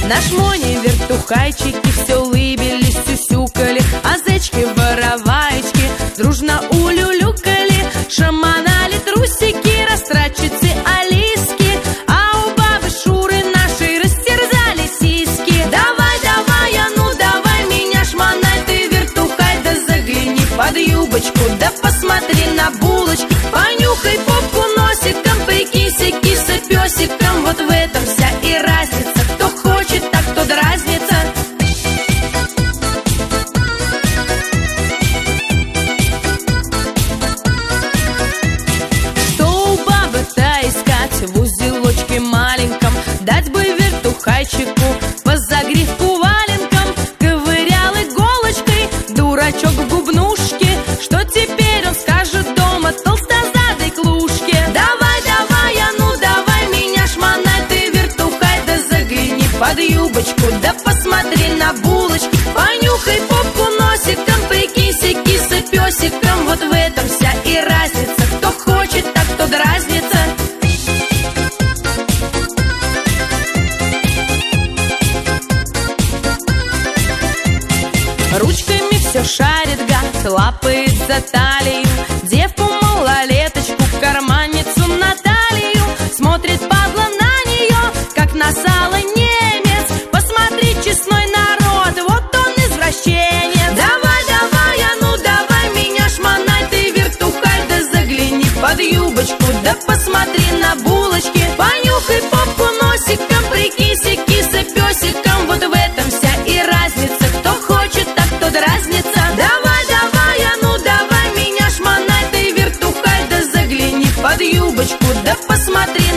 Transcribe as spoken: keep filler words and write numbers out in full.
Наш Моня вертухайчики все улыбились, сюсюкали, а зайчки-вороваечки дружно улюлюкали, шаманали трусики, растратчицы Алиски, а у бабы Шуры нашей растерзали сиськи. Давай, давай, а ну давай меня шмонай, ты вертухай, да загляни под юбочку, да посмотри на булочки, понюхай попку носиком, прикинься киса-песиком, вот в этом вся и разница, кто хочет, так кто дразнится. Что у бабы-то искать в узелочке маленьком, дать бы вертухайчику по загривку валенком, ковырял иголочкой дурачок в губнушке, что теперь он скажет дома толстозадой клушке. Давай, давай, а ну давай меня шмонай, ты вертухай, да загляни под юбочку, да посмотри на булочки, понюхай попку носиком, прикинься киса-песиком, вот в этом вся и разница, кто хочет, так кто дразнится. Ручками все шарит гад, лапает за талию девку малолеточку, карманницу Наталью. Смотрит падла на нее, как на сало немец. Посмотри, честной народ, вот он извращенец. Давай, давай, а ну давай меня шмонай, ты вертухай, да загляни под юбочку, да посмотри на булочки, понюхай попку носиком, прикинься киса-песиком, вот в этом вся и разница, кто хочет, так кто дразнится. Давай, давай, а ну давай меня шмонай, ты вертухай, да загляни под юбочку, да посмотри